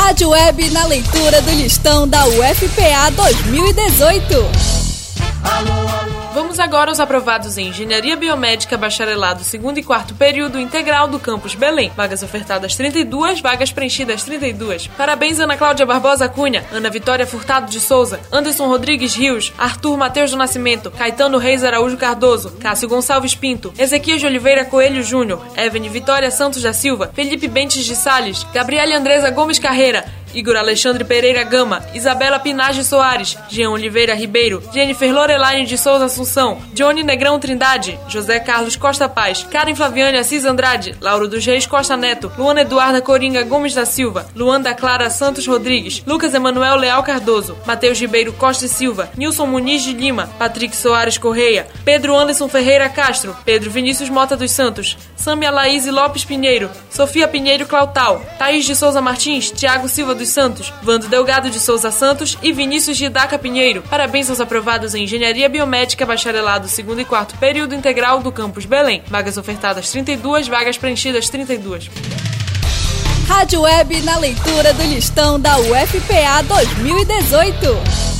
Rádio Web na leitura do listão da UFPA 2018. Vamos agora aos aprovados em Engenharia Biomédica, bacharelado, segundo e quarto período integral do campus Belém. Vagas ofertadas 32, vagas preenchidas 32. Parabéns Ana Cláudia Barbosa Cunha, Ana Vitória Furtado de Souza, Anderson Rodrigues Rios, Arthur Mateus do Nascimento, Caetano Reis Araújo Cardoso, Cássio Gonçalves Pinto, Ezequiel de Oliveira Coelho Júnior, Evelyn Vitória Santos da Silva, Felipe Bentes de Salles, Gabriele Andresa Gomes Carreira, Igor Alexandre Pereira Gama, Isabela Pinage Soares, Jean Oliveira Ribeiro, Jennifer Lorelaine de Souza Assunção, Johnny Negrão Trindade, José Carlos Costa Paz, Karen Flaviane Assis Andrade, Lauro dos Reis Costa Neto, Luana Eduarda Coringa Gomes da Silva, Luanda Clara Santos Rodrigues, Lucas Emanuel Leal Cardoso, Matheus Ribeiro Costa e Silva, Nilson Muniz de Lima, Patrick Soares Correia, Pedro Anderson Ferreira Castro, Pedro Vinícius Mota dos Santos, Sâmia Laís Lopes Pinheiro, Sofia Pinheiro Clautal, Thaís de Souza Martins, Tiago Silva dos Santos, Vando Delgado de Souza Santos e Vinícius de Daca Pinheiro. Parabéns aos aprovados em Engenharia Biomédica, bacharelado, segundo e quarto período integral do campus Belém. Vagas ofertadas 32, vagas preenchidas 32. Rádio Web na leitura do listão da UFPA 2018.